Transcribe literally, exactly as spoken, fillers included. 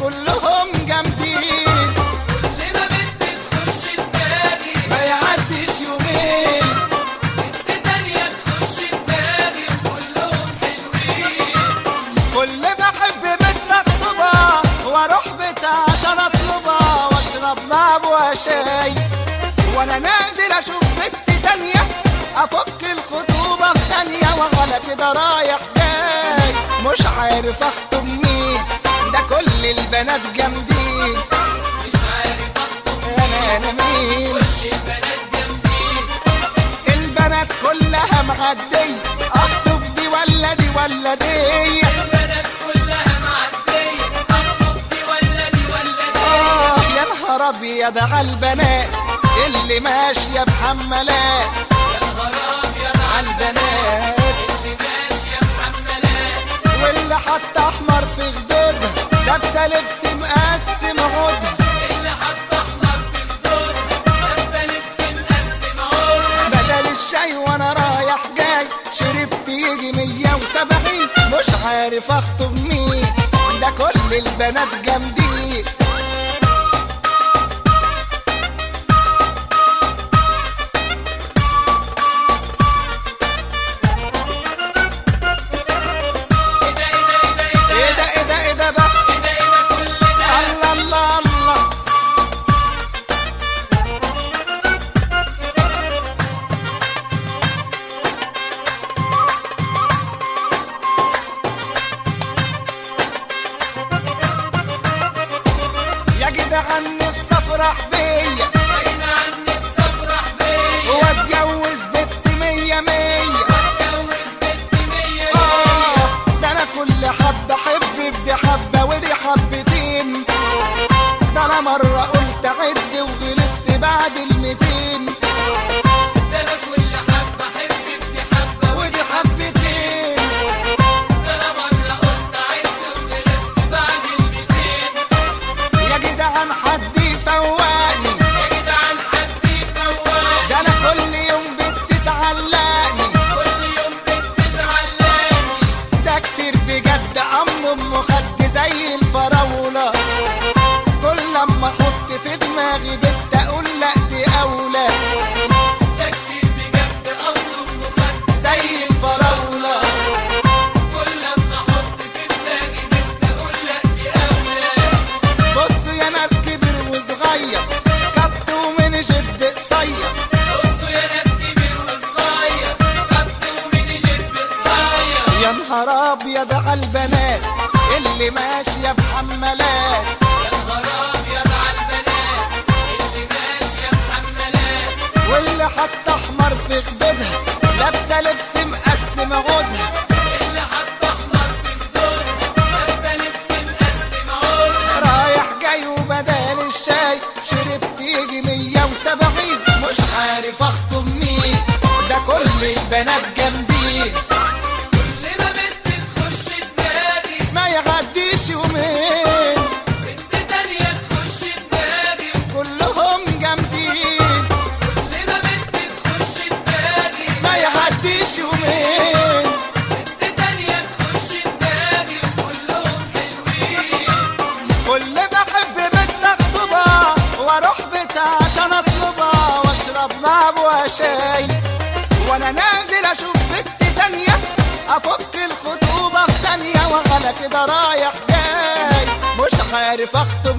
كلهم جامدين. كل ما بنت تخش دماغي ما يعديش يومين بنت تانية تخش دماغي وكلهم حلوين. كل ما احب بنت اخطبها واروح بيتها عشان اطلبها واشرب مع ابوها شاي، وانا نازل اشوف بنت تانية افك الخطوبة في ثانية وعلى كده رايح جاي. مش عارف اخطب مين، ده كل البنات جامدين. مش عارف اخطب انا انا مين، كل البنات جامدين. البنات كلها معدية، اخطب دي ولا دي ولا دي. البنات كلها معدية، اخطب دي ولا دي ولا دي. آه يا نهار ابيض عالبنات اللي ماشية بحمالات. يا نهار ابيض عالبنات اللي ماشية بحمالات. واللي حط احمر في خدودها لابسة لبس مقسم عودها. اللي حط احمر في خدودها لابسة لبس مقسم عودها. بدل الشاي وانا رايح جاي شربت يجي مية وسبعين. مش عارف اخطب مين، ده كل البنات جامدين. ايه ده ايه ده ايه ده ايه ده ايه ده ايه ده بقى، ايه ده ايه ده كل ده. الله الله الله. يا جدعان نفسي افرح بيا بعيد عني بصفرح بيا واتجوز بنت مية مية. واتجوز بنت مية آه مية. ده انا كل حبة احب بدي حبة ودي حبتين. ده انا مرة قلت عد وغلطت بعد الميتين. ده انا كل حبة احب ابني حبة ودي حبتين. ده انا مرة قلت عد وغلطت بعد الميتين. يا جدعان حد يفوقني، يا جدعان حد يفوقني. ده انا كل يوم بتتعلقني. كل يوم بنت تعلقني. ده كتير بجد امن ام خد زي الفراولة. كل لما احط في دماغي بنت اقول لا دي اولى ده كتير بجد أمر مخد زي الفراولة. كل لما احط في دماغي بنت اقول لك دي اولى. بصوا يا ناس كبر وصغير كت ومن جد قصير. بصوا يا ناس كبير وصغير قد ومن جيب قصير. يا نهار ابيض عالبنات اللي ماشية بحمالات. يا نهار ابيض عالبنات اللي ماشية بحمالات. واللي حط احمر في خدودها لابسة لبس مقسم عودها. اللي حط احمر في خدودها لابسة لبس مقسم عودها. رايح جاي وبدال الشاي شربت يجي مية وسبعين. مش عارف اخطب مين، ده كل البنات جامدين. كل ما بنت تخش دماغي ما يعديش يومين بنت تانية تخش دماغي. كلهم جامدين. كل ما بنت تخش دماغي ما يعديش يومين بنت تانية تخش دماغي وكلهم حلوين. كل ما احب بنت اخطبها واروح بيتها عشان اطلبها واشرب مع ابوها شاي، وانا نازل اشوف بنت تانية افك الخطوبة في ثانية وعلى كده رايح جاي. مش عارف اخطب